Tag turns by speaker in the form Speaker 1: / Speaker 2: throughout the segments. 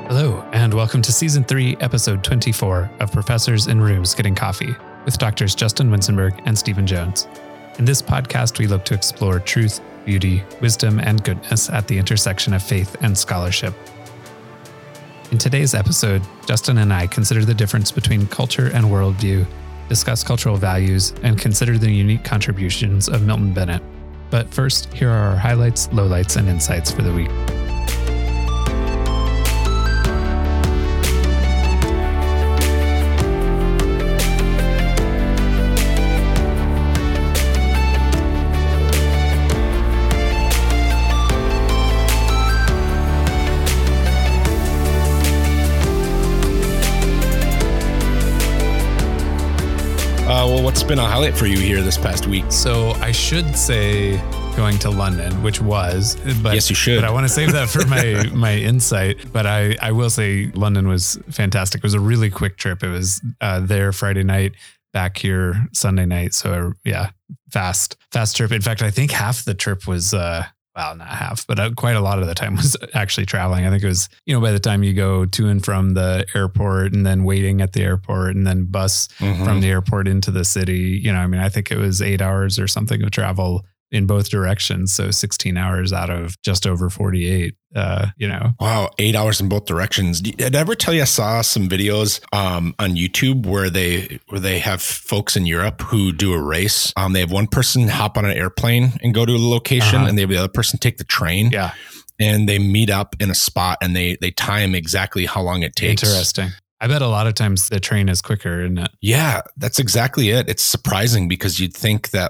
Speaker 1: Hello, and welcome to Season 3, Episode 24 of Professors in Rooms Getting Coffee with Doctors Justin Winsenberg and Stephen Jones. In this podcast, we look to explore truth, beauty, wisdom, and goodness at the intersection of faith and scholarship. In today's episode, Justin and I consider the difference between culture and worldview, discuss cultural values, and consider the unique contributions of Milton Bennett. But first, here are our highlights, lowlights, and insights for the week.
Speaker 2: What's been a highlight for you here this past week?
Speaker 1: So I should say going to London, which was, but
Speaker 2: yes, you should.
Speaker 1: But I want to save that for my insight. But I will say London was fantastic. It was a really quick trip. It was there Friday night, back here Sunday night. So yeah, fast trip. In fact, I think half the trip was well, not half, but quite a lot of the time was actually traveling. I think it was, by the time you go to and from the airport and then waiting at the airport and then bus from the airport into the city, I think it was 8 hours or something of travel in both directions. So 16 hours out of just over 48, Wow. 8 hours in both directions. Did I ever tell you I saw some videos on YouTube where they have folks in Europe who do a race? They have one person hop on an airplane and go to a location and they have the other person take the train. Yeah.
Speaker 2: And they meet up in a spot and they time exactly how long it takes.
Speaker 1: Interesting. I bet a lot of times the train is quicker, isn't it?
Speaker 2: Yeah, that's exactly it. It's surprising because you'd think that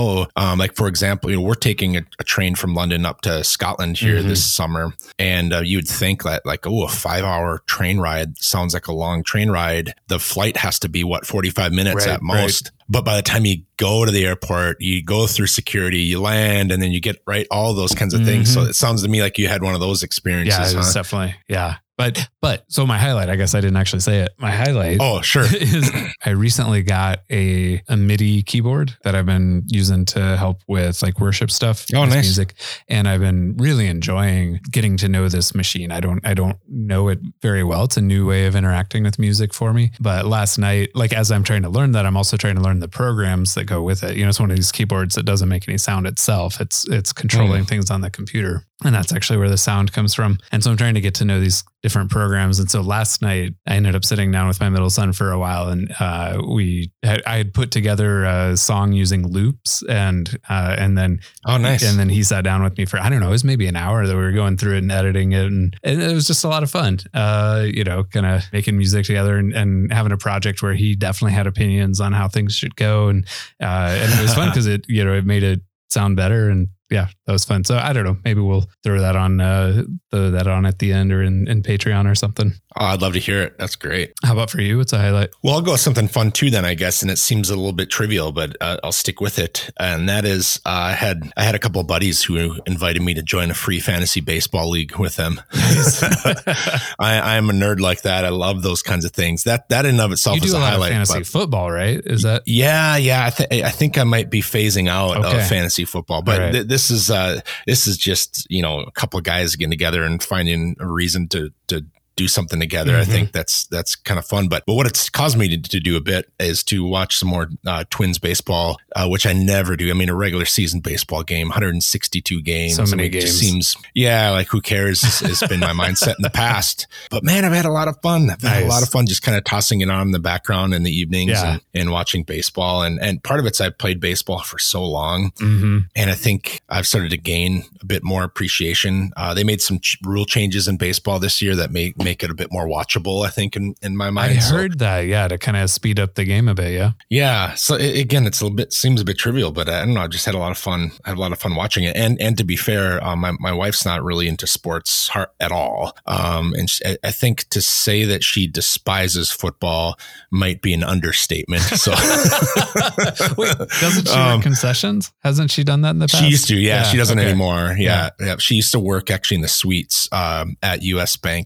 Speaker 2: for example, we're taking a train from London up to Scotland here this summer. And you would think that a 5-hour train ride sounds like a long train ride. The flight has to be 45 minutes at most. Right. But by the time you go to the airport, you go through security, you land, and then you get all those kinds of things. So it sounds to me like you had one of those experiences.
Speaker 1: Yeah, it was definitely. Yeah. But so my highlight, I guess I didn't actually say it. My highlight.
Speaker 2: Oh, sure.
Speaker 1: Is I recently got a MIDI keyboard that I've been using to help with worship stuff.
Speaker 2: Oh, nice.
Speaker 1: Music. And I've been really enjoying getting to know this machine. I don't know it very well. It's a new way of interacting with music for me. But last night, as I'm trying to learn that, I'm also trying to learn the programs that go with it. It's one of these keyboards that doesn't make any sound itself. It's controlling things on the computer. And that's actually where the sound comes from. And so I'm trying to get to know these different programs. And so last night I ended up sitting down with my middle son for a while, and I had put together a song using loops, and then
Speaker 2: nice.
Speaker 1: And then he sat down with me for, it was maybe an hour that we were going through it and editing it, and it was just a lot of fun. Kind of making music together and having a project where he definitely had opinions on how things should go, and it was fun because it made it sound better. And yeah, that was fun. So I don't know, maybe we'll throw that on at the end or in Patreon or something.
Speaker 2: Oh, I'd love to hear it. That's great.
Speaker 1: How about for you? What's a highlight?
Speaker 2: Well, I'll go with something fun too then, I guess. And it seems a little bit trivial, but I'll stick with it. And that is, I had a couple of buddies who invited me to join a free fantasy baseball league with them. I'm a nerd like that. I love those kinds of things. That in and of itself is a highlight.
Speaker 1: You do a lot of fantasy football, right? Is that?
Speaker 2: Yeah. I think I might be phasing out of fantasy football, but this is just, a couple of guys getting together and finding a reason to do something together. I think that's kind of fun. But what it's caused me to do a bit is to watch some more Twins baseball, which I never do. A regular season baseball game, 162 games.
Speaker 1: So many games.
Speaker 2: Just seems, who cares has been my mindset in the past. But man, I've had a lot of fun. I've had a lot of fun just kind of tossing it on in the background in the evenings and watching baseball. And part of it's I've played baseball for so long. And I think I've started to gain a bit more appreciation. They made some rule changes in baseball this year that make it a bit more watchable, I think, in my mind.
Speaker 1: I heard that, to kind of speed up the game a bit, yeah.
Speaker 2: Yeah. So again, seems a bit trivial, but I don't know. I just had a lot of fun. I had a lot of fun watching it. And to be fair, my wife's not really into sports at all. And I think to say that she despises football might be an understatement. So,
Speaker 1: wait, doesn't she work concessions? Hasn't she done that in the past?
Speaker 2: She used to, yeah. She doesn't anymore. Yeah. She used to work actually in the suites at US Bank Stadium.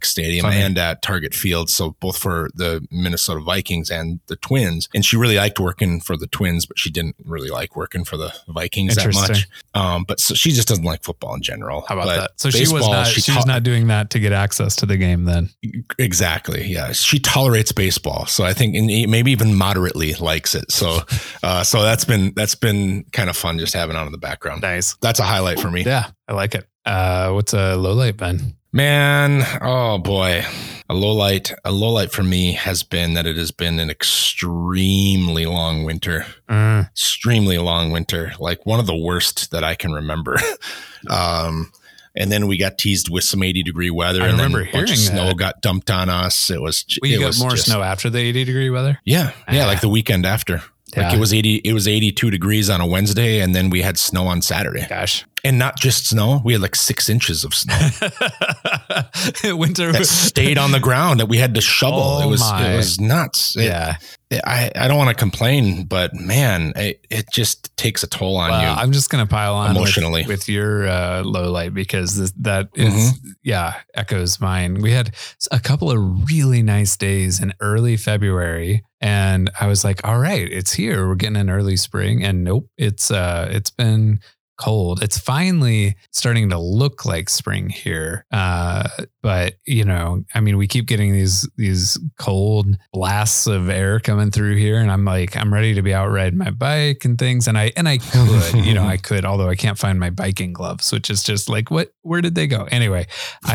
Speaker 2: and at Target Field. So both for the Minnesota Vikings and the Twins. And she really liked working for the Twins, but she didn't really like working for the Vikings that much. But so she just doesn't like football in general.
Speaker 1: How about that? So she was not doing that to get access to the game then.
Speaker 2: Exactly. Yeah. She tolerates baseball. So I think maybe even moderately likes it. So, so that's been kind of fun just having on in the background.
Speaker 1: Nice.
Speaker 2: That's a highlight for me.
Speaker 1: Yeah. I like it. What's a low light, Ben?
Speaker 2: Man, oh boy. A low light for me has been that it has been an extremely long winter. Extremely long winter. Like one of the worst that I can remember. And then we got teased with some 80-degree weather.
Speaker 1: I remember
Speaker 2: and then a bunch of snow got dumped on us. It was.
Speaker 1: You got more snow after the 80-degree weather?
Speaker 2: Yeah. Yeah. Like the weekend after. Like it was 82 degrees on a Wednesday, and then we had snow on Saturday.
Speaker 1: Gosh.
Speaker 2: And not just snow, we had like 6 inches of snow.
Speaker 1: Winter
Speaker 2: that stayed on the ground that we had to shovel. It was nuts. I don't want to complain, but man, it just takes a toll on you.
Speaker 1: I'm just going to pile on
Speaker 2: emotionally
Speaker 1: with your low light, because that is, echoes mine. We had a couple of really nice days in early February, and I was like, all right, it's here. We're getting an early spring, and nope, it's been cold. It's finally starting to look like spring here. But we keep getting these cold blasts of air coming through here. And I'm like, I'm ready to be out riding my bike and things. And I could, I could, although I can't find my biking gloves, which is just like, where did they go? Anyway,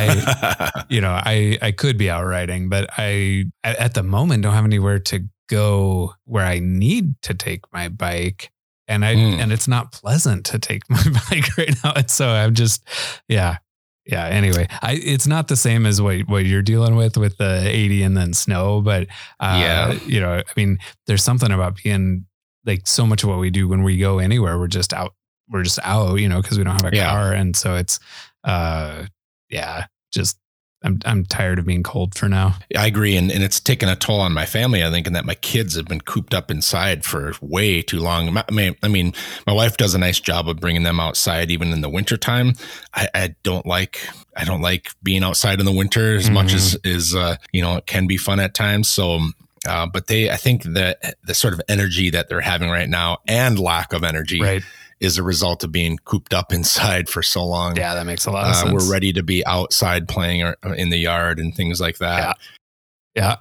Speaker 1: I could be out riding, but I, at the moment, don't have anywhere to go where I need to take my bike. And and it's not pleasant to take my bike right now. And so I'm just, anyway, it's not the same as what you're dealing with the 80 and then snow, but there's something about being like, so much of what we do when we go anywhere, we're just out, cause we don't have a car. And so it's, I'm tired of being cold for now.
Speaker 2: I agree. And it's taken a toll on my family, I think, and that my kids have been cooped up inside for way too long. I mean, my wife does a nice job of bringing them outside, even in the wintertime. I don't like being outside in the winter as much as it can be fun at times. So, but I think that the sort of energy that they're having right now and lack of energy, right, is a result of being cooped up inside for so long.
Speaker 1: Yeah, that makes a lot of sense.
Speaker 2: We're ready to be outside playing in the yard and things like that.
Speaker 1: Yeah.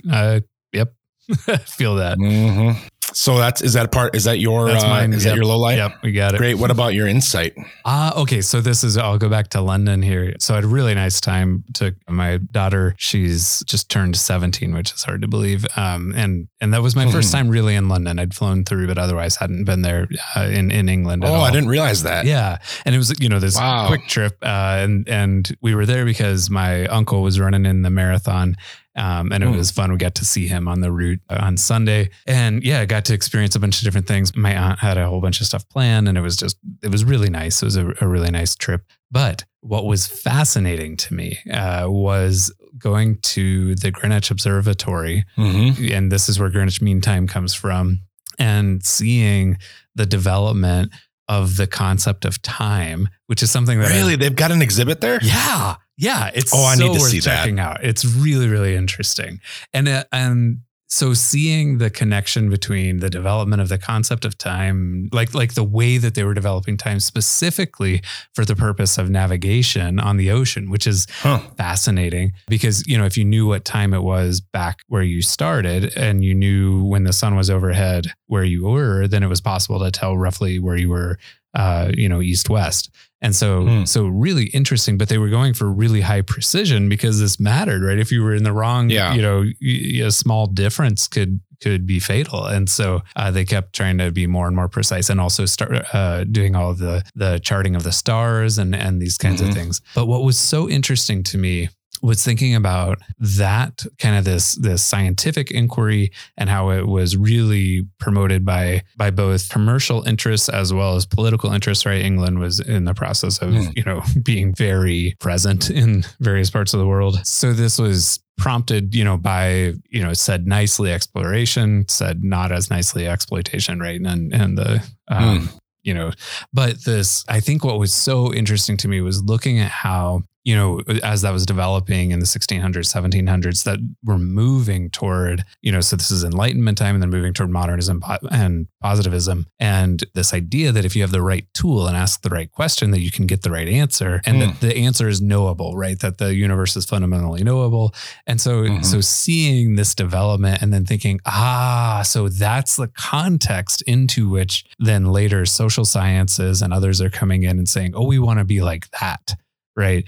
Speaker 1: Yep. Feel that.
Speaker 2: Mm-hmm. So is that your low light?
Speaker 1: Yep, we got it.
Speaker 2: Great. What about your insight?
Speaker 1: Okay. So I'll go back to London here. So I had a really nice time. Took my daughter, she's just turned 17, which is hard to believe. And that was my first time really in London. I'd flown through, but otherwise hadn't been there in England at all.
Speaker 2: I didn't realize that.
Speaker 1: Yeah. And it was, this quick trip. And we were there because my uncle was running in the marathon. And it was fun. We got to see him on the route on Sunday, and I got to experience a bunch of different things. My aunt had a whole bunch of stuff planned, and it was really nice. It was a really nice trip. But what was fascinating to me was going to the Greenwich Observatory, and this is where Greenwich Mean Time comes from, and seeing the development of the concept of time, which is something that
Speaker 2: they've got an exhibit there.
Speaker 1: Yeah. It's
Speaker 2: I need to see
Speaker 1: checking out. It's really, really interesting. And so seeing the connection between the development of the concept of time, like the way that they were developing time specifically for the purpose of navigation on the ocean, which is fascinating because, if you knew what time it was back where you started and you knew when the sun was overhead where you were, then it was possible to tell roughly where you were, east, west. And so really interesting, but they were going for really high precision because this mattered, right? If you were in the wrong, a small difference could be fatal. And so they kept trying to be more and more precise and also start doing all of the charting of the stars and these kinds of things. But what was so interesting to me was thinking about that kind of this scientific inquiry and how it was really promoted by both commercial interests as well as political interests, right? England was in the process of, being very present in various parts of the world. So this was prompted, by, said nicely exploration, said not as nicely exploitation, right? And the, but this, I think what was so interesting to me was looking at how as that was developing in the 1600s, 1700s, that we're moving toward, so this is Enlightenment time and then moving toward modernism and positivism. And this idea that if you have the right tool and ask the right question, that you can get the right answer, and that the answer is knowable, right? That the universe is fundamentally knowable. And so, so seeing this development and then thinking, so that's the context into which then later social sciences and others are coming in and saying, we want to be like that. Right.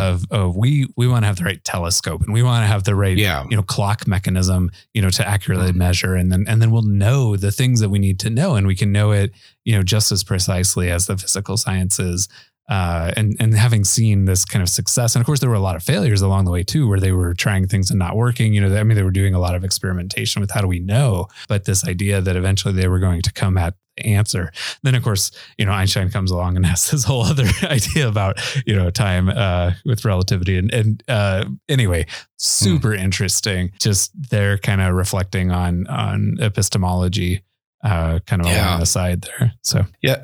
Speaker 1: We want to have the right telescope, and we want to have the right, clock mechanism, to accurately measure. And then we'll know the things that we need to know, and we can know it, just as precisely as the physical sciences. And having seen this kind of success, and of course there were a lot of failures along the way too, where they were trying things and not working, they were doing a lot of experimentation with how do we know, but this idea that eventually they were going to come at the answer. Then of course, Einstein comes along and has this whole other idea about, time, with relativity and anyway, super interesting. Just they're kind of reflecting on epistemology, kind of along the side there. So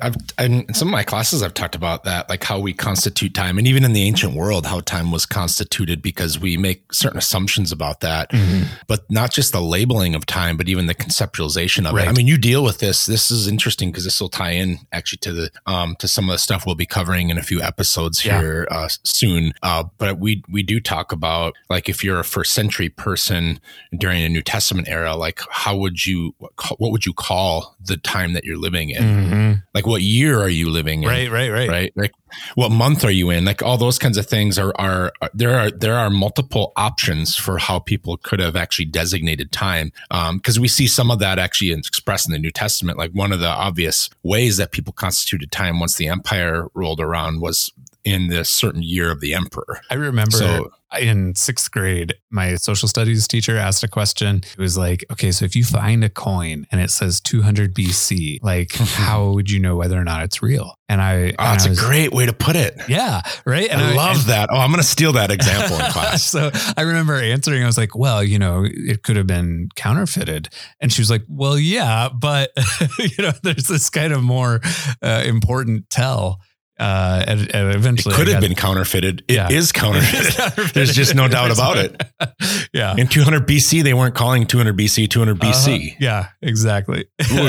Speaker 2: in some of my classes, I've talked about that, like how we constitute time, and even in the ancient world, how time was constituted, because we make certain assumptions about that, but not just the labeling of time, but even the conceptualization of it. I mean, you deal with this. This is interesting because this will tie in actually to the to some of the stuff we'll be covering in a few episodes here soon. But we do talk about, like, if you're a first century person during a New Testament era, like what would you call the time that you're living in? Like, what year are you living in? Right. Like, what month are you in? Like, all those kinds of things are there are multiple options for how people could have actually designated time. Because we see some of that actually expressed in the New Testament. Like, one of the obvious ways that people constituted time once the empire rolled around was in the certain year of the emperor.
Speaker 1: I remember in 6th grade, my social studies teacher asked a question. It was like, okay, so if you find a coin and it says 200 BC, like, how would you know whether or not it's real? And
Speaker 2: that's a great way to put it.
Speaker 1: Yeah. Right.
Speaker 2: And I love that. I'm going to steal that example in class.
Speaker 1: So I remember answering, I was like, well, it could have been counterfeited. And she was like, well, yeah, but there's this kind of more important tell. And eventually
Speaker 2: it could have been counterfeited. It is counterfeited. There's just no doubt about it.
Speaker 1: Yeah.
Speaker 2: In 200 BC, they weren't calling 200 BC 200 BC.
Speaker 1: Yeah, exactly.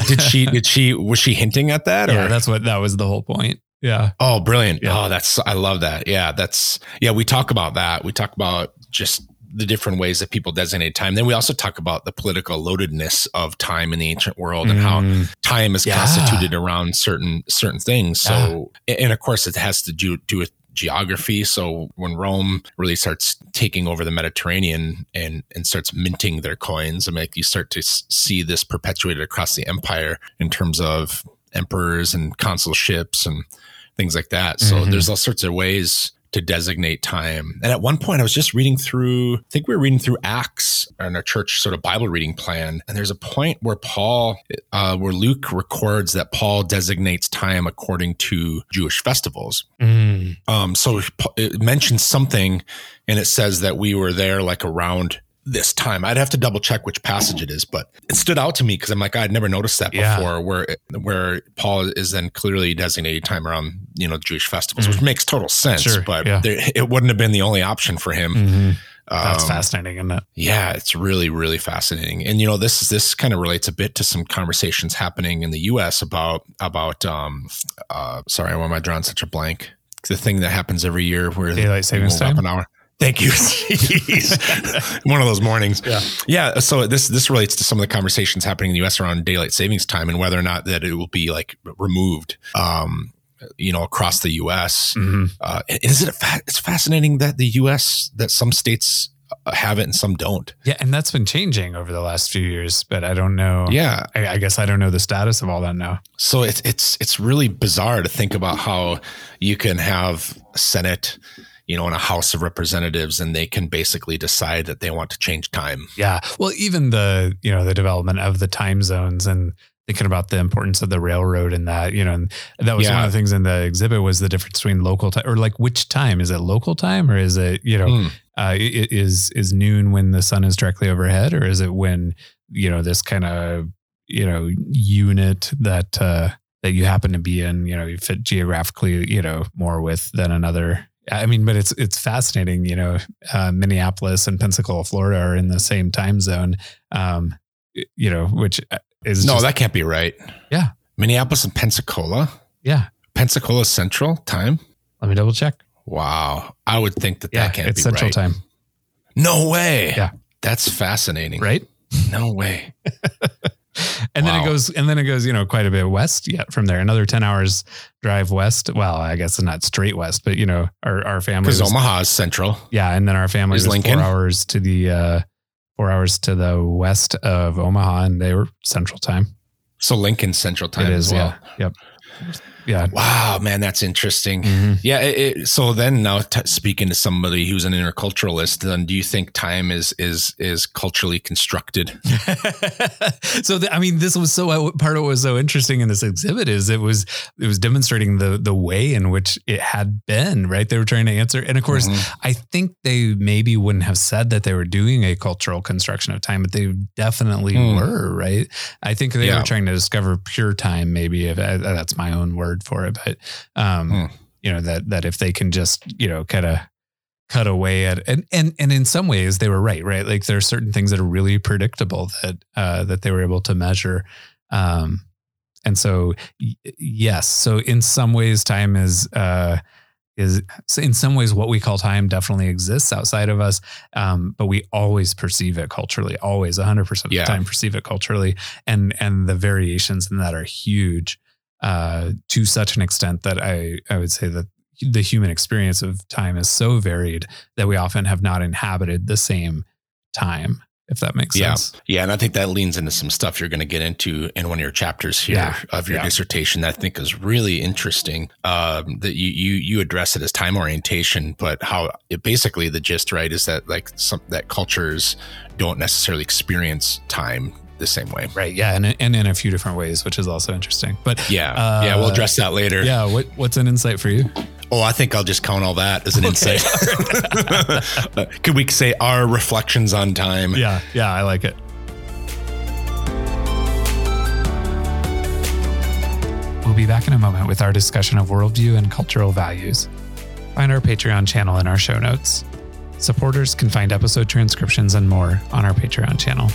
Speaker 2: Was she hinting at that?
Speaker 1: Yeah, that was the whole point. Yeah.
Speaker 2: Oh, brilliant. Yeah. I love that. Yeah. We talk about that. We talk about just the different ways that people designate time. Then we also talk about the political loadedness of time in the ancient world and how time is constituted around certain things. So, and of course it has to do with geography. So when Rome really starts taking over the Mediterranean and starts minting their coins, you start to see this perpetuated across the empire in terms of emperors and consulships and things like that. So there's all sorts of ways to designate time. And at one point I was just reading through, I think we were reading through Acts in our church sort of Bible reading plan. And there's a point where where Luke records that Paul designates time according to Jewish festivals. So it mentions something, and it says that we were there like around this time. I'd have to double check which passage it is, but it stood out to me because I'm like, I'd never noticed that before, where Paul is then clearly designating time around, Jewish festivals, which makes total sense, it wouldn't have been the only option for him.
Speaker 1: That's fascinating, isn't it? Yeah,
Speaker 2: it's really, really fascinating. And, this kind of relates a bit to some conversations happening in the US about sorry, why am I drawing such a blank? The thing that happens every year where
Speaker 1: daylight savings time.
Speaker 2: An hour. Thank you. One of those mornings. Yeah. So this relates to some of the conversations happening in the US around daylight savings time and whether or not that it will be like removed, across the US. It's fascinating that the US, that some states have it and some don't.
Speaker 1: Yeah. And that's been changing over the last few years, but I don't know.
Speaker 2: Yeah.
Speaker 1: I guess I don't know the status of all that now.
Speaker 2: So it's really bizarre to think about how you can have a Senate, in a House of Representatives, and they can basically decide that they want to change time.
Speaker 1: Yeah. Well, even the development of the time zones and thinking about the importance of the railroad and that, and that was one of the things in the exhibit was the difference between local time or like which time. Is it local time or is it, is noon when the sun is directly overhead, or is it when, this kind of, unit that you happen to be in, you fit geographically, more with than another, I mean, but it's fascinating, Minneapolis and Pensacola, Florida are in the same time zone, which is
Speaker 2: that can't be right.
Speaker 1: Yeah.
Speaker 2: Minneapolis and Pensacola.
Speaker 1: Yeah.
Speaker 2: Pensacola Central time.
Speaker 1: Let me double check.
Speaker 2: Wow. I would think that can't be right.
Speaker 1: It's Central time.
Speaker 2: No way.
Speaker 1: Yeah.
Speaker 2: That's fascinating.
Speaker 1: Right?
Speaker 2: No way.
Speaker 1: And then it goes, quite a bit west yet from there. Another 10 hours drive west. Well, I guess it's not straight west, but our family.
Speaker 2: Because Omaha is central.
Speaker 1: Yeah. And then our family was
Speaker 2: Lincoln
Speaker 1: 4 hours to the 4 hours to the west of Omaha, and they were Central time.
Speaker 2: So Lincoln Central time as well.
Speaker 1: Yeah. Yep. Yeah.
Speaker 2: Wow, man, that's interesting.
Speaker 1: Mm-hmm.
Speaker 2: Yeah. So then now speaking to somebody who's an interculturalist, then do you think time is culturally constructed?
Speaker 1: So, this was part of what was so interesting in this exhibit is it was demonstrating the way in which it had been, right? They were trying to answer. And of course, I think they maybe wouldn't have said that they were doing a cultural construction of time, but they definitely were, right? I think they were trying to discover pure time, maybe, if that's my own word for it, but that if they can just kind of cut away at and in some ways they were right, like there are certain things that are really predictable that they were able to measure, and so yes, so in some ways time is in some ways what we call time definitely exists outside of us, but we always perceive it culturally, always 100% of the time perceive it culturally, and the variations in that are huge. To such an extent that I would say that the human experience of time is so varied that we often have not inhabited the same time, if that makes sense.
Speaker 2: Yeah. And I think that leans into some stuff you're going to get into in one of your chapters here of your dissertation that I think is really interesting, that you address it as time orientation, but how it basically the gist, right, is that that cultures don't necessarily experience time the same way.
Speaker 1: Right. Yeah. And in a few different ways, which is also interesting. But
Speaker 2: we'll address that later.
Speaker 1: Yeah. What's an insight for you?
Speaker 2: Oh, I think I'll just count all that as an insight. Could we say our reflections on time?
Speaker 1: Yeah. Yeah. I like it. We'll be back in a moment with our discussion of worldview and cultural values. Find our Patreon channel in our show notes. Supporters can find episode transcriptions and more on our Patreon channel.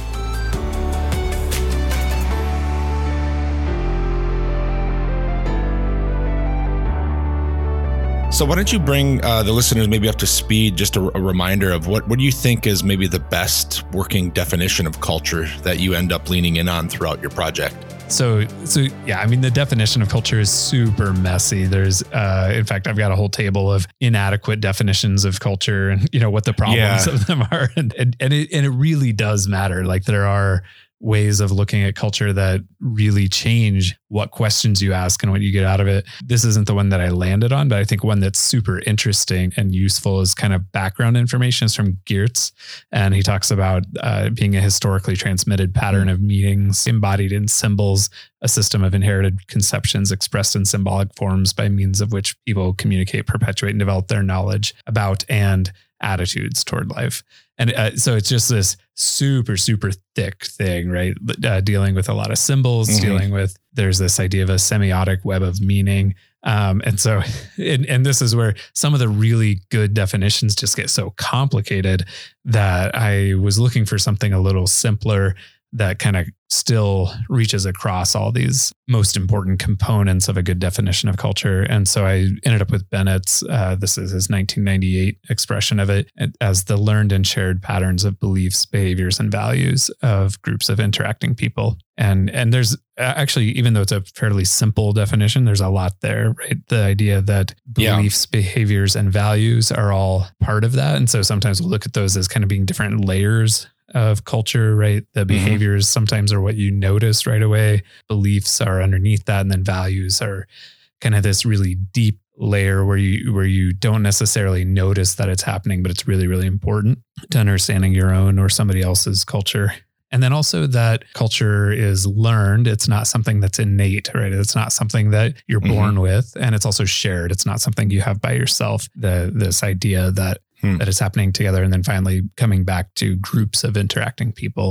Speaker 2: So why don't you bring the listeners maybe up to speed, just a reminder of what do you think is maybe the best working definition of culture that you end up leaning in on throughout your project?
Speaker 1: So yeah, the definition of culture is super messy. There's, in fact, I've got a whole table of inadequate definitions of culture and, what the problems of them are. And it really does matter. Like there are ways of looking at culture that really change what questions you ask and what you get out of it. This isn't the one that I landed on, but I think one that's super interesting and useful is kind of background information is from Geertz. And he talks about being a historically transmitted pattern of meanings embodied in symbols, a system of inherited conceptions expressed in symbolic forms by means of which people communicate, perpetuate, and develop their knowledge about and attitudes toward life. And so it's just this super, super thick thing, right? Dealing with a lot of symbols, there's this idea of a semiotic web of meaning. And so, and this is where some of the really good definitions just get so complicated that I was looking for something a little simpler that kind of still reaches across all these most important components of a good definition of culture. And so I ended up with Bennett's, this is his 1998 expression of it, as the learned and shared patterns of beliefs, behaviors, and values of groups of interacting people. And there's actually, even though it's a fairly simple definition, there's a lot there, right? The idea that beliefs, behaviors, and values are all part of that. And so sometimes we'll look at those as kind of being different layers of culture, right? The behaviors sometimes are what you notice right away. Beliefs are underneath that. And then values are kind of this really deep layer where you don't necessarily notice that it's happening, but it's really, really important to understanding your own or somebody else's culture. And then also that culture is learned. It's not something that's innate, right? It's not something that you're born with. And it's also shared. It's not something you have by yourself. This idea that is happening together and then finally coming back to groups of interacting people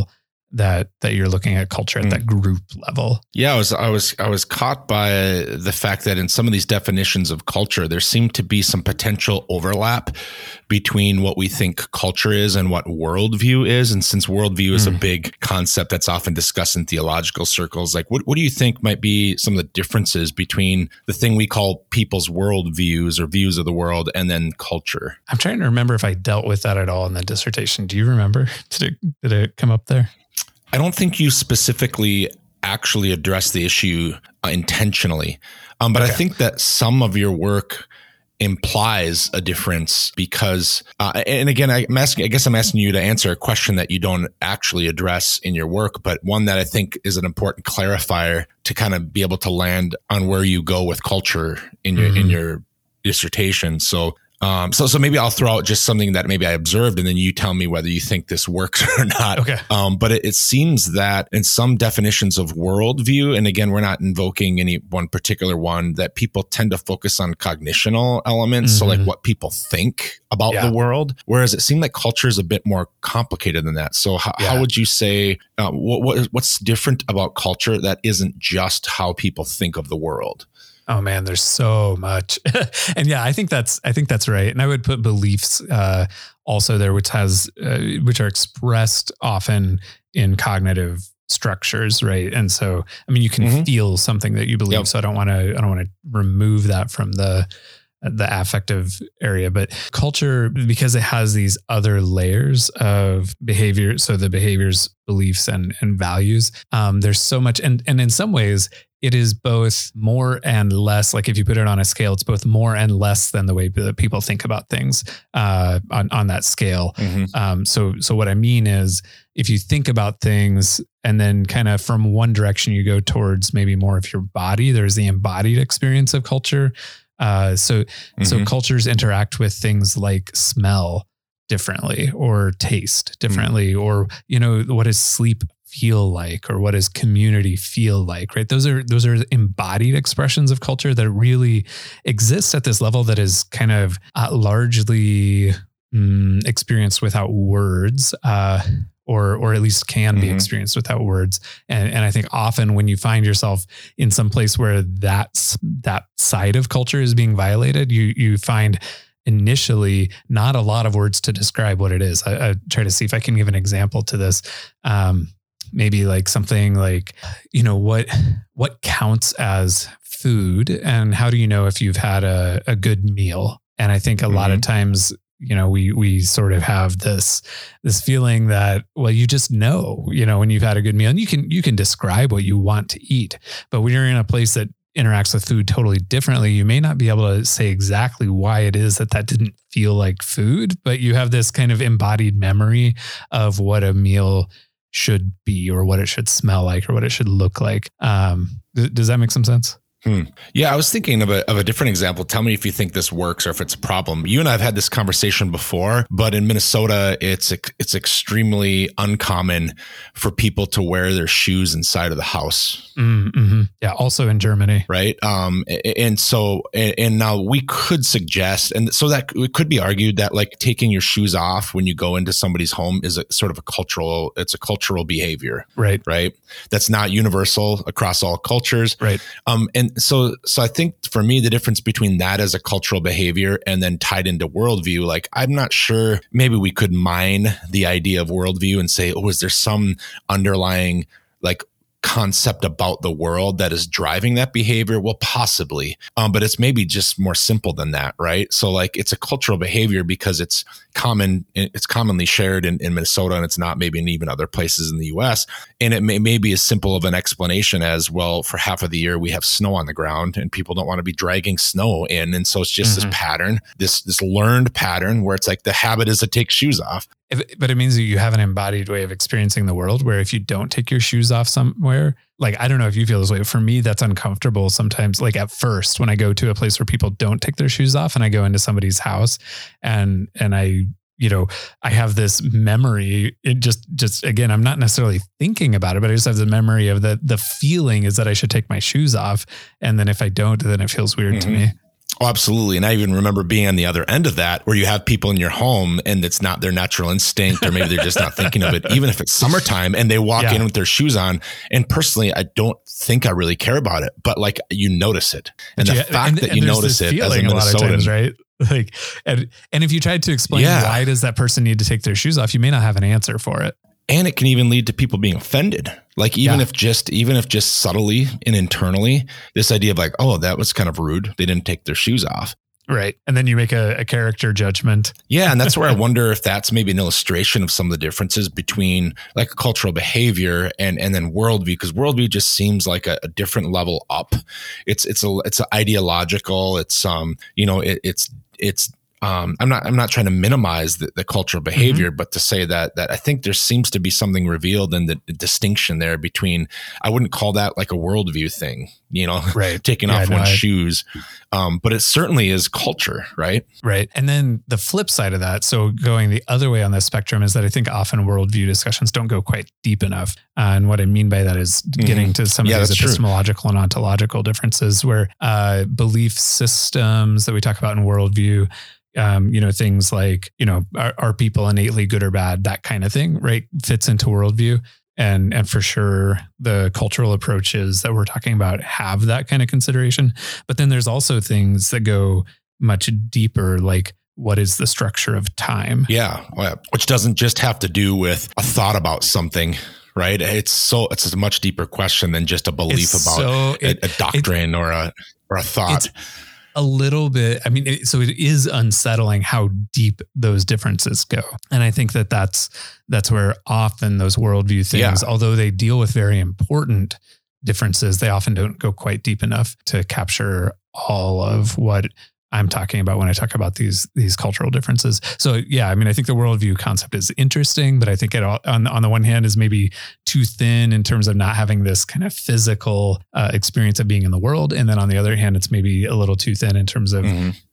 Speaker 1: that you're looking at culture at that group level.
Speaker 2: Yeah, I was caught by the fact that in some of these definitions of culture, there seemed to be some potential overlap between what we think culture is and what worldview is. And since worldview is a big concept that's often discussed in theological circles, like what do you think might be some of the differences between the thing we call people's worldviews or views of the world and then culture?
Speaker 1: I'm trying to remember if I dealt with that at all in the dissertation. Do you remember? Did it come up there?
Speaker 2: I don't think you specifically actually address the issue intentionally. But I think that some of your work implies a difference because, and again, I'm asking you to answer a question that you don't actually address in your work, but one that I think is an important clarifier to kind of be able to land on where you go with culture in your dissertation. So maybe I'll throw out just something that maybe I observed, and then you tell me whether you think this works or not.
Speaker 1: Okay.
Speaker 2: But it seems that in some definitions of worldview, and again, we're not invoking any one particular one, that people tend to focus on cognitional elements. So like what people think about the world, whereas it seemed like culture is a bit more complicated than that. So how would you say, what's different about culture that isn't just how people think of the world?
Speaker 1: Oh man, there's so much. And yeah, I think that's right. And I would put beliefs also there, which are expressed often in cognitive structures, right? And so, I mean, you can feel something that you believe. Yep. So I don't want to remove that from the affective area, but culture, because it has these other layers of behavior. So the behaviors, beliefs, and values, there's so much. And in some ways, it is both more and less, like if you put it on a scale, it's both more and less than the way that people think about things on that scale. So what I mean is, if you think about things and then kind of from one direction you go towards maybe more of your body, there's the embodied experience of culture. So cultures interact with things like smell differently, or taste differently, or, what does sleep feel like, or what does community feel like, right? Those are embodied expressions of culture that really exist at this level that is kind of largely experienced without words, or at least can be experienced without words. And I think often when you find yourself in some place where that side of culture is being violated, you find initially not a lot of words to describe what it is. I try to see if I can give an example to this. Maybe like something like, what counts as food, and how do you know if you've had a good meal? And I think a lot of times, we sort of have this feeling that, well, you just know, when you've had a good meal, and you can describe what you want to eat, but when you're in a place that interacts with food totally differently, you may not be able to say exactly why it is that didn't feel like food, but you have this kind of embodied memory of what a meal should be, or what it should smell like, or what it should look like. Does that make some sense?
Speaker 2: Yeah, I was thinking of a different example. Tell me if you think this works or if it's a problem. You and I have had this conversation before, but in Minnesota, it's extremely uncommon for people to wear their shoes inside of the house.
Speaker 1: Yeah, also in Germany,
Speaker 2: right? And now we could suggest, and so that it could be argued that like taking your shoes off when you go into somebody's home is a sort of a cultural behavior,
Speaker 1: right?
Speaker 2: That's not universal across all cultures,
Speaker 1: right?
Speaker 2: And so I think for me, the difference between that as a cultural behavior and then tied into worldview, like I'm not sure, maybe we could mine the idea of worldview and say, is there some underlying like concept about the world that is driving that behavior? Well, possibly. But it's maybe just more simple than that, right? So like it's a cultural behavior because it's commonly shared in Minnesota, and it's not maybe in even other places in the US. And it may be as simple of an explanation as, well, for half of the year we have snow on the ground and people don't want to be dragging snow in. And so it's just this pattern, this learned pattern where it's like the habit is to take shoes off.
Speaker 1: But it means that you have an embodied way of experiencing the world where if you don't take your shoes off somewhere, like, I don't know if you feel this way, but for me, that's uncomfortable sometimes. Like at first, when I go to a place where people don't take their shoes off and I go into somebody's house and I have this memory, it just again, I'm not necessarily thinking about it, but I just have the memory of the feeling is that I should take my shoes off. And then if I don't, then it feels weird to me.
Speaker 2: Oh, absolutely. And I even remember being on the other end of that, where you have people in your home and it's not their natural instinct, or maybe they're just not thinking of it, even if it's summertime and they walk in with their shoes on. And personally, I don't think I really care about it, but like you notice it. And the fact that you notice it as a Minnesotan,
Speaker 1: right? Like, and if you tried to explain why does that person need to take their shoes off, you may not have an answer for it.
Speaker 2: And it can even lead to people being offended. Like even if just subtly and internally, this idea of like, oh, that was kind of rude. They didn't take their shoes off.
Speaker 1: Right. And then you make a character judgment.
Speaker 2: Yeah. And that's where I wonder if that's maybe an illustration of some of the differences between like cultural behavior and then worldview, because worldview just seems like a different level up. It's ideological. It's, I'm not trying to minimize the cultural behavior, but to say that I think there seems to be something revealed in the distinction there between, I wouldn't call that like a worldview thing, right. Taking off one's shoes. But it certainly is culture, right?
Speaker 1: Right. And then the flip side of that, so going the other way on the spectrum, is that I think often worldview discussions don't go quite deep enough. And what I mean by that is getting to some of these epistemological and ontological differences where belief systems that we talk about in worldview, things like, are people innately good or bad, that kind of thing, right? Fits into worldview. And for sure, the cultural approaches that we're talking about have that kind of consideration. But then there's also things that go much deeper, like what is the structure of time?
Speaker 2: Yeah. Which doesn't just have to do with a thought about something, right? It's a much deeper question than just a belief about a doctrine or a thought.
Speaker 1: A little bit. I mean, so it is unsettling how deep those differences go. And I think that's where often those worldview things, although they deal with very important differences, they often don't go quite deep enough to capture all of what I'm talking about when I talk about these cultural differences. So yeah, I mean, I think the worldview concept is interesting, but I think it on the one hand is maybe too thin in terms of not having this kind of physical experience of being in the world. And then on the other hand, it's maybe a little too thin in terms of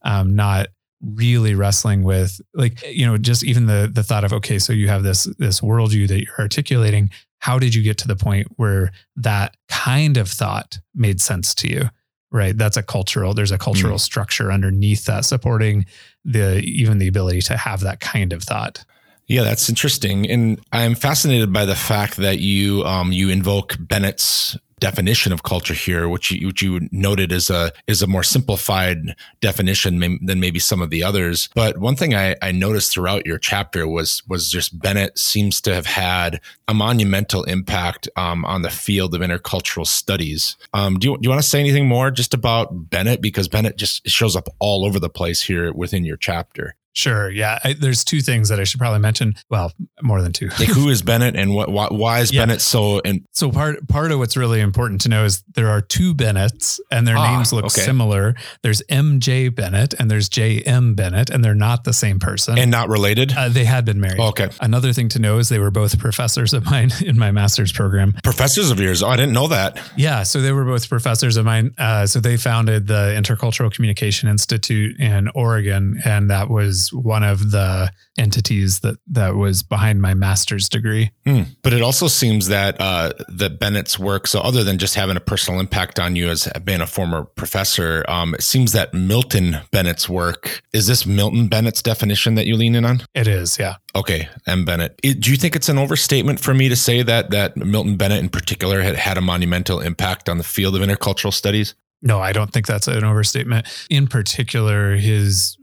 Speaker 1: not really wrestling with just even the thought of, okay, so you have this worldview that you're articulating. How did you get to the point where that kind of thought made sense to you? Right. There's a cultural structure underneath that supporting even the ability to have that kind of thought.
Speaker 2: Yeah, that's interesting. And I'm fascinated by the fact that you invoke Bennett's definition of culture here, which you noted is a more simplified definition than maybe some of the others. But one thing I noticed throughout your chapter was just Bennett seems to have had a monumental impact on the field of intercultural studies. Do you want to say anything more just about Bennett? Because Bennett just shows up all over the place here within your chapter.
Speaker 1: Sure. Yeah. There's two things that I should probably mention. Well, more than two.
Speaker 2: Like who is Bennett and why is Bennett so?
Speaker 1: So part of what's really important to know is there are two Bennetts and their names look similar. There's M.J. Bennett and there's J.M. Bennett, and they're not the same person.
Speaker 2: And not related?
Speaker 1: They had been married.
Speaker 2: Okay.
Speaker 1: Another thing to know is they were both professors of mine in my master's program.
Speaker 2: Professors of yours? Oh, I didn't know that.
Speaker 1: Yeah. So they were both professors of mine. So they founded the Intercultural Communication Institute in Oregon, and that was one of the entities that was behind my master's degree.
Speaker 2: But it also seems that that Bennett's work, so other than just having a personal impact on you as being a former professor, it seems that Milton Bennett's work, is this Milton Bennett's definition that you lean in on?
Speaker 1: It is, yeah.
Speaker 2: Okay, M. Bennett. Do you think it's an overstatement for me to say that Milton Bennett in particular had a monumental impact on the field of intercultural studies?
Speaker 1: No, I don't think that's an overstatement. In particular, his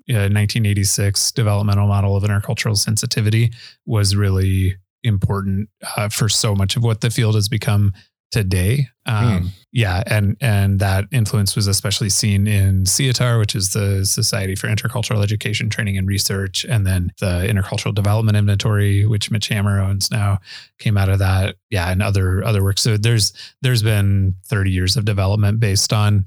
Speaker 1: 1986 developmental model of intercultural sensitivity was really important for so much of what the field has become today. Yeah. And that influence was especially seen in CIETAR, which is the Society for Intercultural Education, Training and Research. And then the Intercultural Development Inventory, which Mitch Hammer owns now, came out of that. Yeah. And other work. So there's been 30 years of development based on,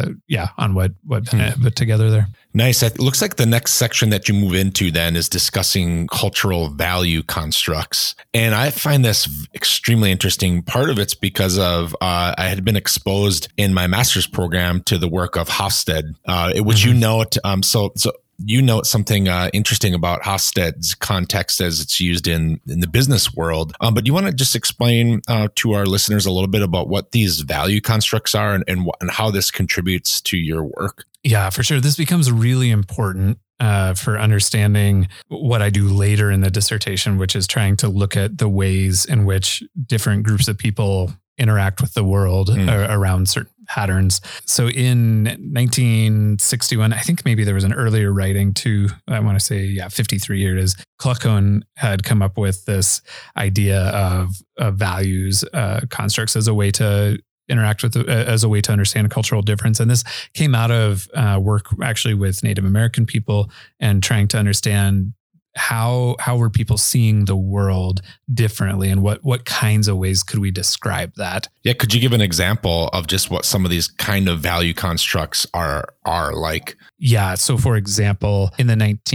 Speaker 1: on what Bennett put together there.
Speaker 2: Nice. It looks like the next section that you move into then is discussing cultural value constructs. And I find this extremely interesting. Part of it's because of, I had been exposed in my master's program to the work of Hofstede, which you note. So you note something interesting about Hofstede's context as it's used in the business world. But you want to just explain to our listeners a little bit about what these value constructs are and how this contributes to your work?
Speaker 1: Yeah, for sure. This becomes really important for understanding what I do later in the dissertation, which is trying to look at the ways in which different groups of people interact with the world around certain patterns. So in 1961, I think maybe there was an earlier writing too. I want to say, 53 years. Kluckhohn had come up with this idea of values constructs as a way to interact with, as a way to understand cultural difference. And this came out of work actually with Native American people and trying to understand how were people seeing the world differently, and what kinds of ways could we describe that?
Speaker 2: Yeah. Could you give an example of just what some of these kind of value constructs are like?
Speaker 1: Yeah. So for example, in the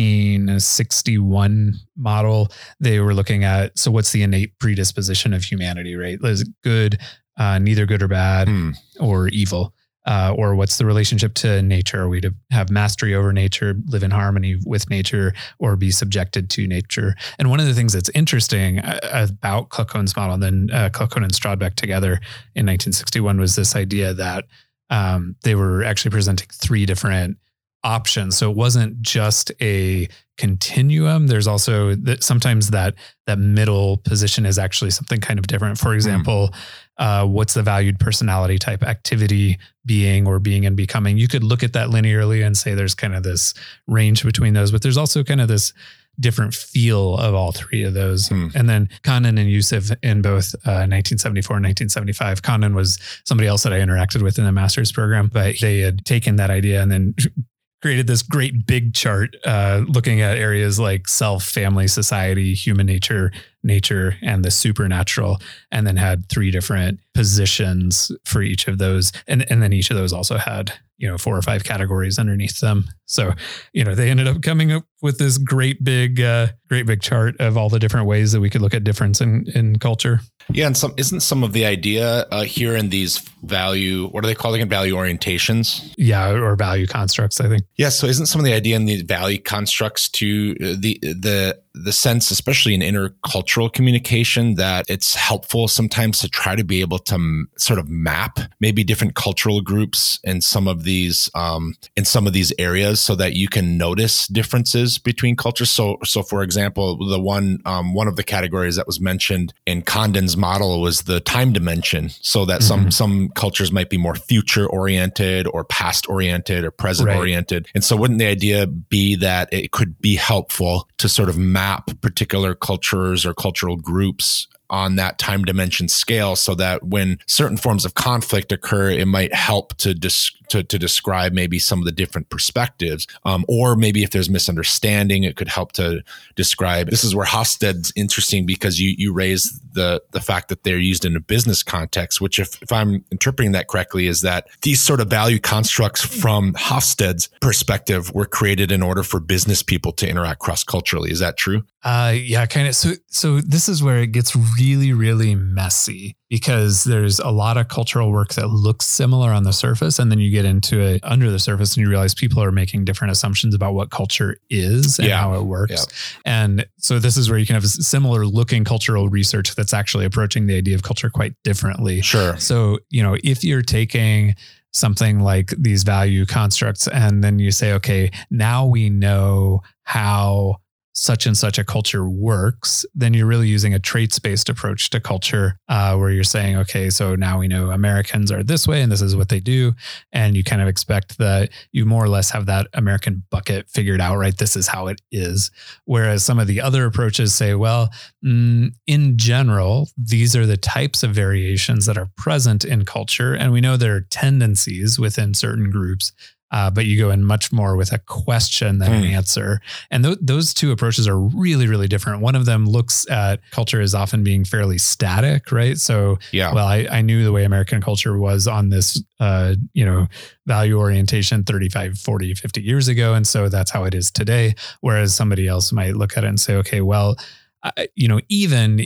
Speaker 1: 1961 model, they were looking at, so what's the innate predisposition of humanity, right? Is it good, neither good or bad or evil? Or what's the relationship to nature? Are we to have mastery over nature, live in harmony with nature, or be subjected to nature? And one of the things that's interesting about Kluckhohn's model, and then Kluckhohn and Strodbeck together in 1961, was this idea that they were actually presenting three different options. So it wasn't just a continuum. There's also sometimes that middle position is actually something kind of different. For example, what's the valued personality type, activity, being, or being and becoming? You could look at that linearly and say there's kind of this range between those, but there's also kind of this different feel of all three of those. And then Condon and Yusuf in both 1974 and 1975. Condon was somebody else that I interacted with in the master's program, but they had taken that idea and then created this great big chart looking at areas like self, family, society, human nature, and the supernatural, and then had three different positions for each of those. And then each of those also had, 4 or 5 categories underneath them. So, they ended up coming up with this great big chart of all the different ways that we could look at difference in culture.
Speaker 2: Yeah. And isn't some of the idea here in these value, what are they calling it? Value orientations?
Speaker 1: Yeah. Or value constructs, I think.
Speaker 2: Yeah. So isn't some of the idea in the value constructs to the sense, especially in intercultural communication, that it's helpful sometimes to try to be able to sort of map maybe different cultural groups in some of these areas so that you can notice differences between cultures. So for example, the one of the categories that was mentioned in Condon's model was the time dimension, so that some cultures might be more future oriented or past oriented or present oriented. And so wouldn't the idea be that it could be helpful to sort of map particular cultures or cultural groups on that time dimension scale, so that when certain forms of conflict occur, it might help to describe maybe some of the different perspectives, or maybe if there's misunderstanding, it could help to describe. This is where Hofstede's interesting, because you raise the fact that they're used in a business context, which if I'm interpreting that correctly, is that these sort of value constructs from Hofstede's perspective were created in order for business people to interact cross-culturally. Is that true?
Speaker 1: Yeah, kind of. So this is where it gets really, really messy, because there's a lot of cultural work that looks similar on the surface, and then you get into it under the surface and you realize people are making different assumptions about what culture is and how it works. Yeah. And so this is where you can have similar looking cultural research that's actually approaching the idea of culture quite differently.
Speaker 2: Sure.
Speaker 1: So, if you're taking something like these value constructs and then you say, okay, now we know how such and such a culture works, then you're really using a traits-based approach to culture, where you're saying, okay, so now we know Americans are this way and this is what they do. And you kind of expect that you more or less have that American bucket figured out, right? This is how it is. Whereas some of the other approaches say, well, in general, these are the types of variations that are present in culture. And we know there are tendencies within certain groups. But you go in much more with a question than an answer. And those two approaches are really, really different. One of them looks at culture as often being fairly static, right? So, well, I knew the way American culture was on this, value orientation 35, 40, 50 years ago. And so that's how it is today. Whereas somebody else might look at it and say, okay, well, even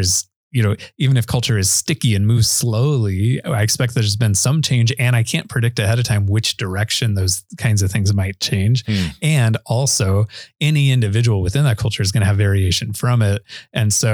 Speaker 1: if culture is sticky and moves slowly, I expect there's been some change, and I can't predict ahead of time which direction those kinds of things might change. And also any individual within that culture is going to have variation from it. And so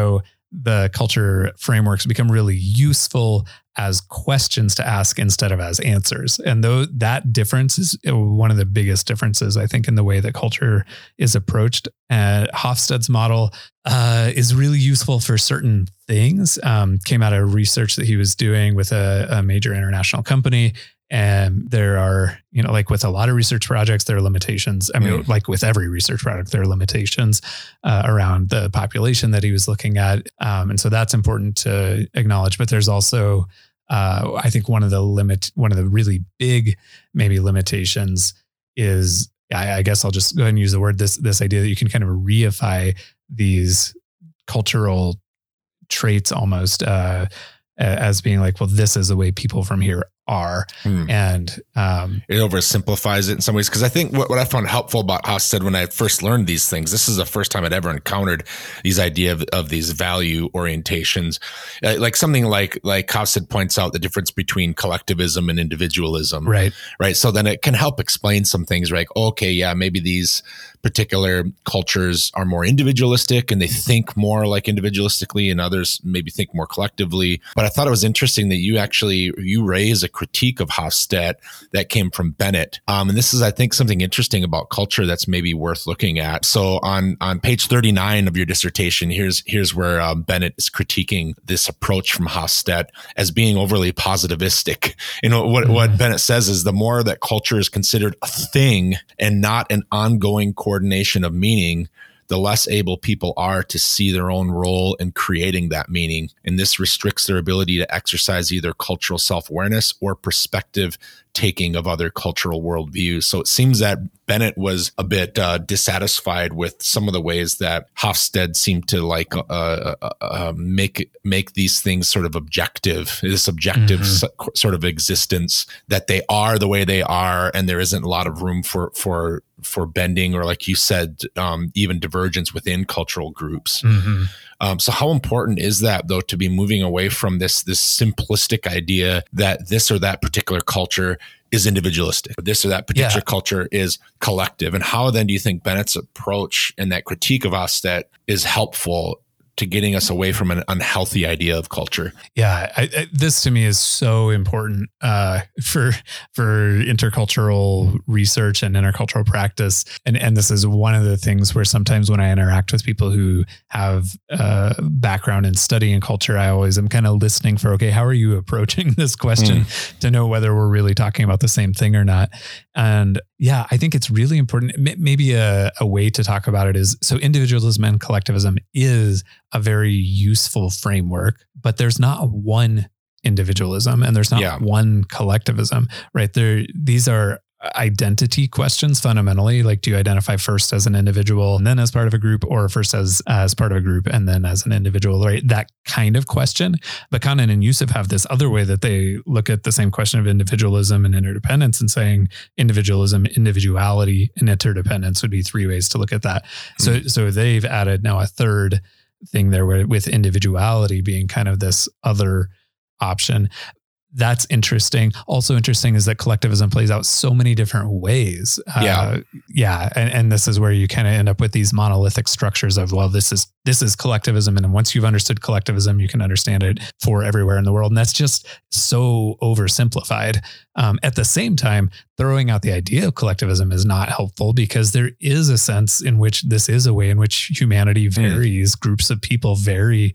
Speaker 1: the culture frameworks become really useful as questions to ask instead of as answers. And though that difference is one of the biggest differences, I think, in the way that culture is approached. Hofstede's model is really useful for certain things. Came out of research that he was doing with a major international company. And there are, like with a lot of research projects, there are limitations. I mean, like with every research project, there are limitations around the population that he was looking at. And so that's important to acknowledge. But there's also, I think one of the really big maybe limitations is, I guess I'll just go ahead and use the word, this idea that you can kind of reify these cultural traits almost as being like, well, this is the way people from here are. And
Speaker 2: it oversimplifies it in some ways. Because I think what I found helpful about Hofstede when I first learned these things, this is the first time I'd ever encountered these idea of these value orientations, like something like Hofstede points out the difference between collectivism and individualism.
Speaker 1: Right.
Speaker 2: So then it can help explain some things like, okay, yeah, maybe these particular cultures are more individualistic and they think more like individualistically, and others maybe think more collectively. But I thought it was interesting that you raise a critique of Hofstede that came from Bennett. And this is, I think, something interesting about culture that's maybe worth looking at. So on page 39 of your dissertation, here's where Bennett is critiquing this approach from Hofstede as being overly positivistic. What Bennett says is the more that culture is considered a thing and not an ongoing coordination of meaning, the less able people are to see their own role in creating that meaning. And this restricts their ability to exercise either cultural self-awareness or perspective taking of other cultural worldviews. So it seems that Bennett was a bit dissatisfied with some of the ways that Hofstede seemed to like make these things sort of objective, this objective sort of existence, that they are the way they are, and there isn't a lot of room for bending, or like you said, even divergence within cultural groups. So how important is that, though, to be moving away from this simplistic idea that this or that particular culture is individualistic, this or that particular culture is collective? And how then do you think Bennett's approach and that critique of Hofstede is helpful to getting us away from an unhealthy idea of culture?
Speaker 1: Yeah, this to me is so important for intercultural research and intercultural practice. And this is one of the things where sometimes when I interact with people who have a background in studying culture, I always am kind of listening for, okay, how are you approaching this question to know whether we're really talking about the same thing or not? And yeah, I think it's really important. Maybe a way to talk about it is, so individualism and collectivism is a very useful framework, but there's not one individualism and there's not one collectivism, right? These are identity questions fundamentally. Like, do you identify first as an individual and then as part of a group, or first as part of a group and then as an individual, right? That kind of question. But Condon and Yusuf have this other way that they look at the same question of individualism and interdependence and saying individualism, individuality, and interdependence would be three ways to look at that. So they've added now a third thing there with individuality being kind of this other option. That's interesting. Also interesting is that collectivism plays out so many different ways. And this is where you kind of end up with these monolithic structures of, well, this is collectivism. And once you've understood collectivism, you can understand it for everywhere in the world. And that's just so oversimplified. At the same time, throwing out the idea of collectivism is not helpful, because there is a sense in which this is a way in which humanity varies, groups of people vary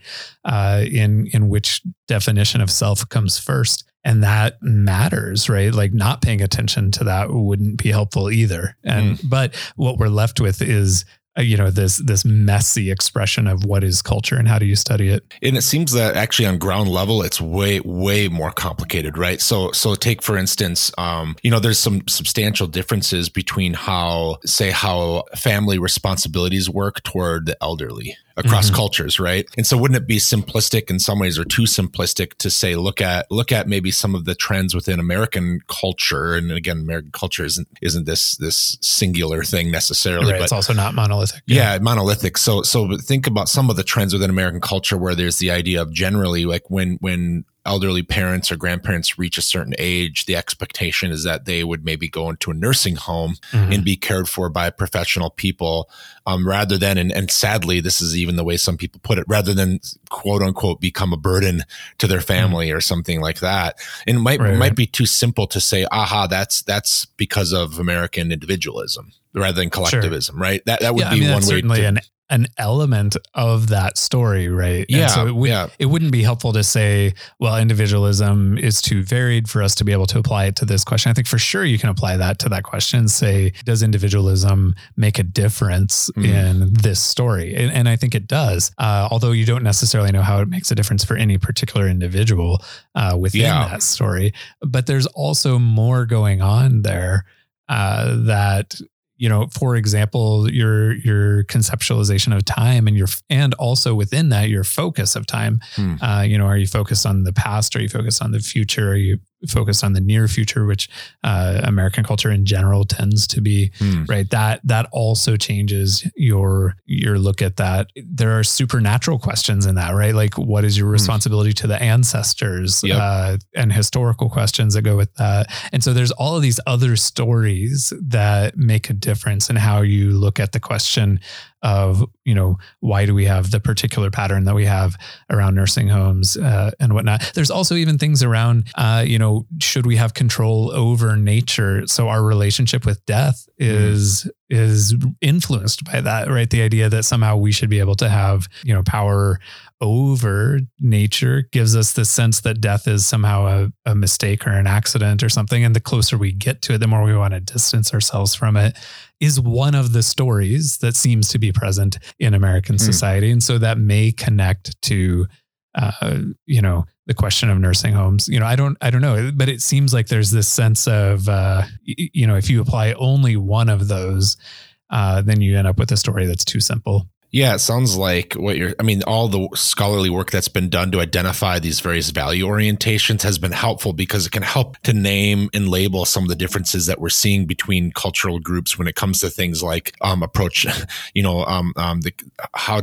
Speaker 1: in which definition of self comes first. And that matters, right? Like, not paying attention to that wouldn't be helpful either. And but what we're left with is this messy expression of what is culture and how do you study it.
Speaker 2: And it seems that actually on ground level, it's way, way more complicated, right? So take, for instance, there's some substantial differences between how family responsibilities work toward the elderly across cultures, right? And so wouldn't it be simplistic in some ways, or too simplistic, to say, look at maybe some of the trends within American culture? And again, American culture isn't this singular thing necessarily,
Speaker 1: right, but it's also not monolithic.
Speaker 2: Yeah, monolithic. So think about some of the trends within American culture where there's the idea of generally, like when elderly parents or grandparents reach a certain age, the expectation is that they would maybe go into a nursing home and be cared for by professional people, rather than, and sadly, this is even the way some people put it, rather than quote unquote become a burden to their family or something like that. And it might be too simple to say, aha, that's because of American individualism rather than collectivism, right? That would be one way.
Speaker 1: Certainly an element of that story, right?
Speaker 2: Yeah.
Speaker 1: And so it wouldn't be helpful to say, well, individualism is too varied for us to be able to apply it to this question. I think for sure you can apply that to that question and say, does individualism make a difference in this story? And I think it does, although you don't necessarily know how it makes a difference for any particular individual within that story. But there's also more going on there that, you know, for example, your conceptualization of time and also within that, your focus of time, you know, are you focused on the past? Are you focused on the future? Are you focused on the near future, which American culture in general tends to be, right? That also changes your look at that. There are supernatural questions in that, right? Like, what is your responsibility to the ancestors, and historical questions that go with that. And so there's all of these other stories that make a difference in how you look at the question of, you know, why do we have the particular pattern that we have around nursing homes and whatnot. There's also even things around, you know, should we have control over nature? So our relationship with death is influenced by that, right? The idea that somehow we should be able to have, you know, power over nature gives us the sense that death is somehow a mistake or an accident or something. And the closer we get to it, the more we want to distance ourselves from it, is one of the stories that seems to be present in American society. And so that may connect to, you know, the question of nursing homes. You know, I don't know, but it seems like there's this sense of, you know, if you apply only one of those, then you end up with a story that's too simple.
Speaker 2: Yeah, it sounds like all the scholarly work that's been done to identify these various value orientations has been helpful because it can help to name and label some of the differences that we're seeing between cultural groups when it comes to things like approach, you know, how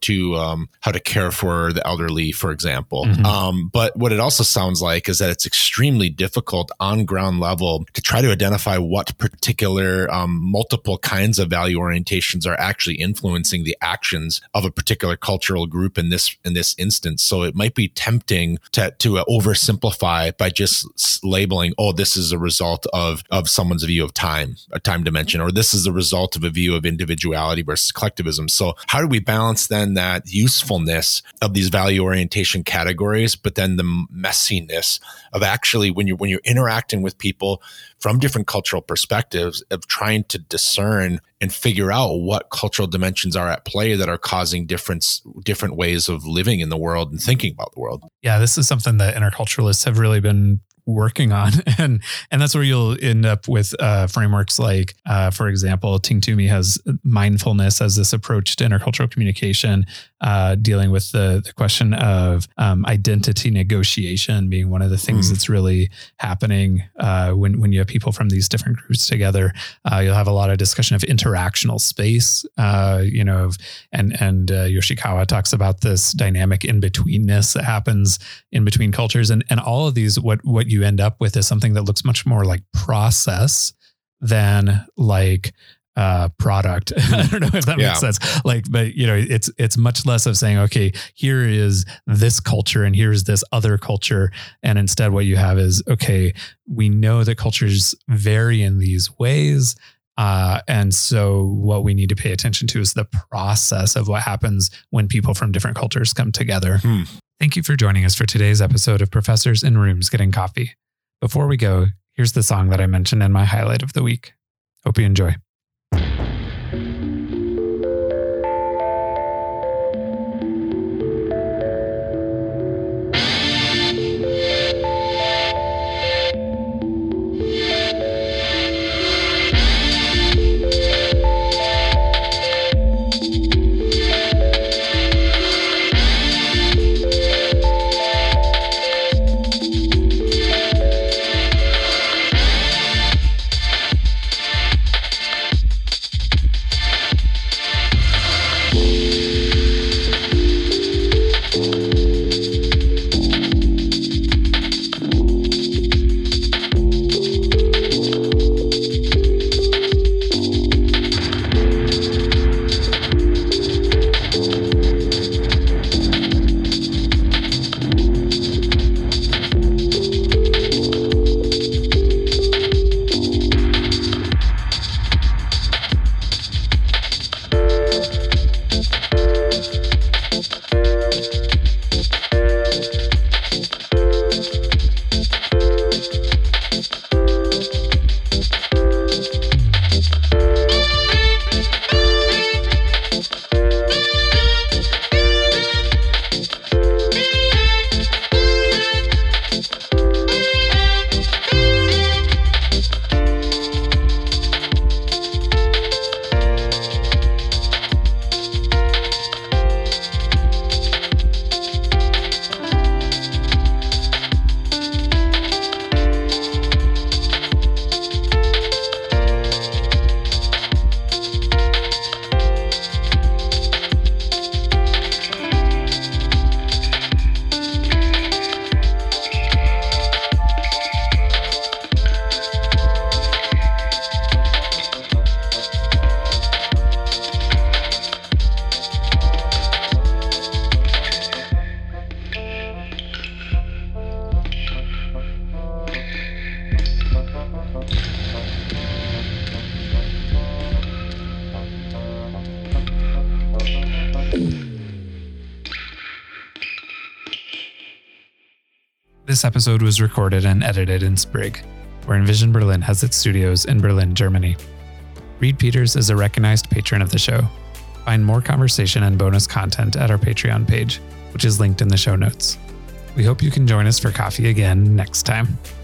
Speaker 2: to care for the elderly, for example. But what it also sounds like is that it's extremely difficult on ground level to try to identify what particular multiple kinds of value orientations are actually influencing the actions of a particular cultural group in this instance. So it might be tempting to oversimplify by just labeling, oh, this is a result of someone's view of time, a time dimension, or this is the result of a view of individuality versus collectivism. So how do we balance then that usefulness of these value orientation categories, but then the messiness of actually when you're interacting with people from different cultural perspectives, of trying to discern and figure out what cultural dimensions are at play that are causing different ways of living in the world and thinking about the world.
Speaker 1: Yeah, this is something that interculturalists have really been working on. And that's where you'll end up with frameworks like, for example, Ting Toomey has mindfulness as this approach to intercultural communication, dealing with the question of identity negotiation being one of the things that's really happening when you have people from these different groups together. You'll have a lot of discussion of interactional space, you know, and Yoshikawa talks about this dynamic in-betweenness that happens in between cultures. And all of these, what you end up with is something that looks much more like process than like product. I don't know if that makes sense. Like, but you know, it's much less of saying, okay, here is this culture and here's this other culture. And instead what you have is, okay, we know that cultures vary in these ways. And so what we need to pay attention to is the process of what happens when people from different cultures come together. Thank you for joining us for today's episode of Professors in Rooms Getting Coffee. Before we go, here's the song that I mentioned in my highlight of the week. Hope you enjoy. This episode was recorded and edited in Sprig, where Envision Berlin has its studios in Berlin, Germany. Reed Peters is a recognized patron of the show. Find more conversation and bonus content at our Patreon page, which is linked in the show notes. We hope you can join us for coffee again next time.